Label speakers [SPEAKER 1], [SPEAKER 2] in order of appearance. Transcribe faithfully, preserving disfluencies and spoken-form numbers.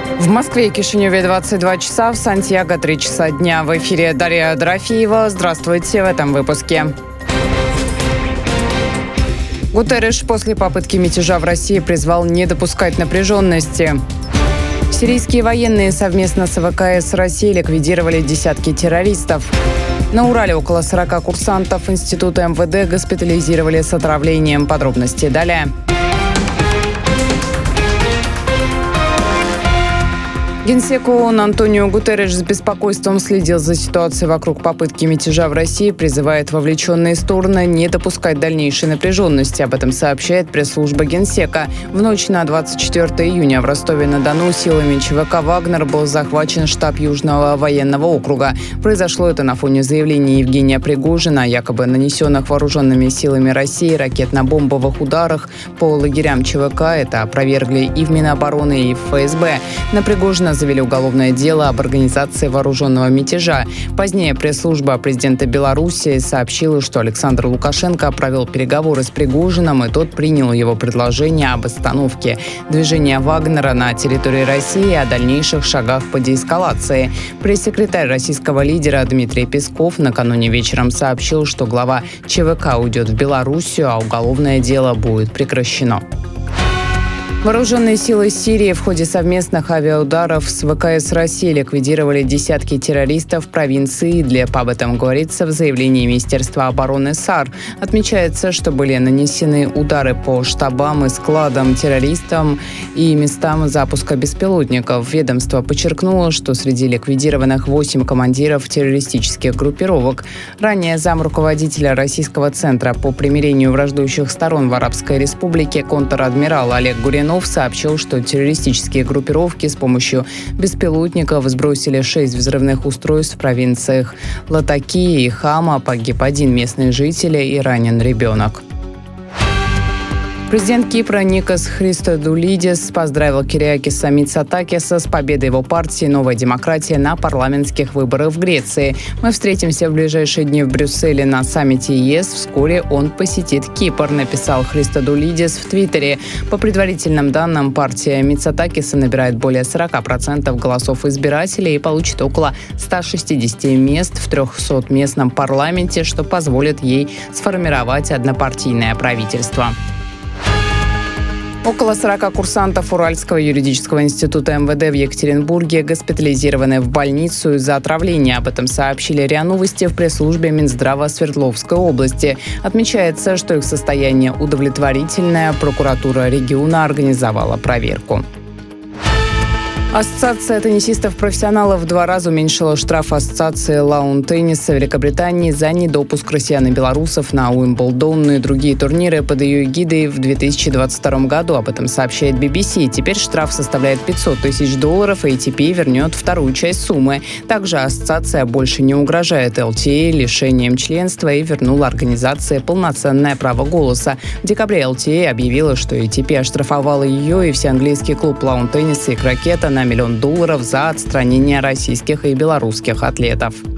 [SPEAKER 1] В Москве и Кишиневе двадцать два часа, в Сантьяго три часа дня. В эфире Дарья Дорофеева. Здравствуйте в этом выпуске. Гутерриш после попытки мятежа в России призвал не допускать напряженности. Сирийские военные совместно с ВКС России ликвидировали десятки террористов. На Урале около сорока курсантов Института эм вэ дэ госпитализировали с отравлением. Подробности далее. Генсек ООН Антонио Гутерриш с беспокойством следил за ситуацией вокруг попытки мятежа в России, призывает вовлеченные стороны не допускать дальнейшей напряженности. Об этом сообщает пресс-служба Генсека. В ночь на двадцать четвёртое июня в Ростове-на-Дону силами ЧВК «Вагнер» был захвачен штаб Южного военного округа. Произошло это на фоне заявления Евгения Пригожина о якобы нанесенных вооруженными силами России ракетно-бомбовых ударах по лагерям ЧВК. Это опровергли и в Минобороны, и в эф эс бэ. На Пригожина завели уголовное дело об организации вооруженного мятежа. Позднее пресс-служба президента Беларуси сообщила, что Александр Лукашенко провел переговоры с Пригожиным, и тот принял его предложение об остановке движения Вагнера на территории России и о дальнейших шагах по деэскалации. Пресс-секретарь российского лидера Дмитрий Песков накануне вечером сообщил, что глава ЧВК уйдет в Белоруссию, а уголовное дело будет прекращено. Вооруженные силы Сирии в ходе совместных авиаударов с ВКС России ликвидировали десятки террористов в провинции Идлиб. Об этом говорится в заявлении Министерства обороны САР. Отмечается, что были нанесены удары по штабам и складам террористам и местам запуска беспилотников. Ведомство подчеркнуло, что среди ликвидированных восемь командиров террористических группировок. Ранее зам руководителя Российского центра по примирению враждующих сторон в Арабской Республике контр-адмирал Олег Гуринов сообщил, что террористические группировки с помощью беспилотников сбросили шесть взрывных устройств в провинциях Латакия и Хама. Погиб один местный житель и ранен ребенок. Президент Кипра Никос Христодулидис поздравил Кириакиса Мицотакиса с победой его партии «Новая демократия» на парламентских выборах в Греции. «Мы встретимся в ближайшие дни в Брюсселе на саммите ЕС. Вскоре он посетит Кипр», написал Христодулидис в Твиттере. По предварительным данным, партия Мицотакиса набирает более сорока процентов голосов избирателей и получит около ста шестидесяти мест в трехсотместном парламенте, что позволит ей сформировать однопартийное правительство. Около сорока курсантов Уральского юридического института эм вэ дэ в Екатеринбурге госпитализированы в больницу из-за отравления. Об этом сообщили РИА Новости в пресс-службе Минздрава Свердловской области. Отмечается, что их состояние удовлетворительное. Прокуратура региона организовала проверку. Ассоциация теннисистов-профессионалов в два раза уменьшила штраф Ассоциации лаун-тенниса Великобритании за недопуск россиян и белорусов на Уимблдон и другие турниры под ее эгидой в две тысячи двадцать втором году. Об этом сообщает би би си. Теперь штраф составляет пятьсот тысяч долларов, и эй ти пи вернет вторую часть суммы. Также ассоциация больше не угрожает эл ти эй лишением членства и вернула организации полноценное право голоса. В декабре эл ти эй объявила, что эй ти пи оштрафовала ее и всеанглийский клуб лаун-тенниса и крокета на миллион долларов за отстранение российских и белорусских атлетов.